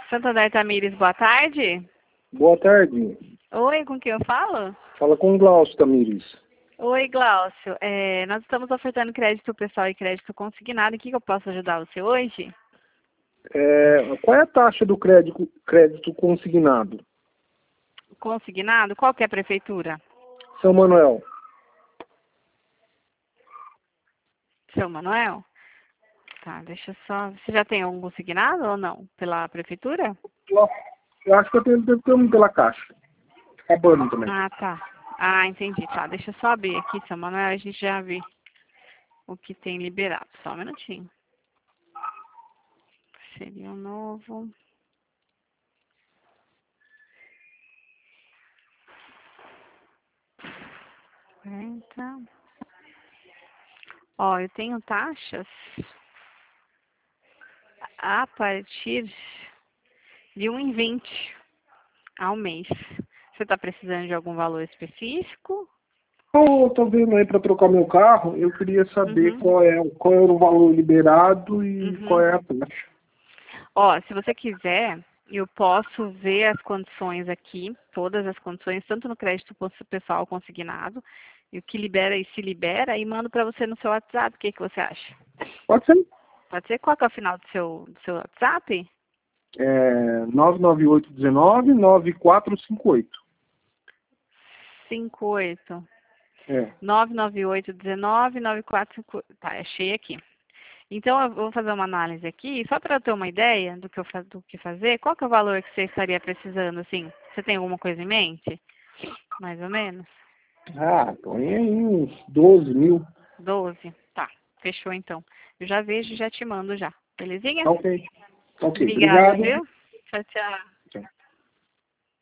Santander Tamires, boa tarde. Boa tarde. Oi, com quem eu falo? Fala com o Glaucio Tamires. Oi, Glaucio. Nós estamos ofertando crédito pessoal e crédito consignado. Em que eu posso ajudar você hoje? Qual é a taxa do crédito consignado? Consignado? Qual que é a prefeitura? São Manuel. São Manuel? Tá, deixa eu só... Você já tem algum consignado ou não? Pela prefeitura? Eu acho que eu tenho um pela Caixa. Acabando também. Ah, tá. Ah, entendi. Tá, deixa eu só abrir aqui, São Manuel, a gente já vê o que tem liberado. Só um minutinho. Seria um novo... Entra. Ó, eu tenho taxas a partir de 1,20 ao mês. Você está precisando de algum valor específico? Eu tô vendo aí para trocar meu carro, eu queria saber qual é o valor liberado e qual é a taxa. Ó, se você quiser, eu posso ver as condições aqui, todas as condições, tanto no crédito pessoal consignado, e o que libera e se libera, e mando para você no seu WhatsApp. O que você acha? Pode ser? Pode ser? Qual que é o final do seu WhatsApp? 998199458. 58. É. 998199458. Tá, achei aqui. Então, eu vou fazer uma análise aqui, só para eu ter uma ideia do que fazer. Qual que é o valor que você estaria precisando, assim? Você tem alguma coisa em mente? Mais ou menos? Põe aí uns 12 mil. 12? Tá, fechou então. Eu já vejo e já te mando já. Belezinha? Ok. Ok, Obrigada, obrigado. viu? Tchau, tchau.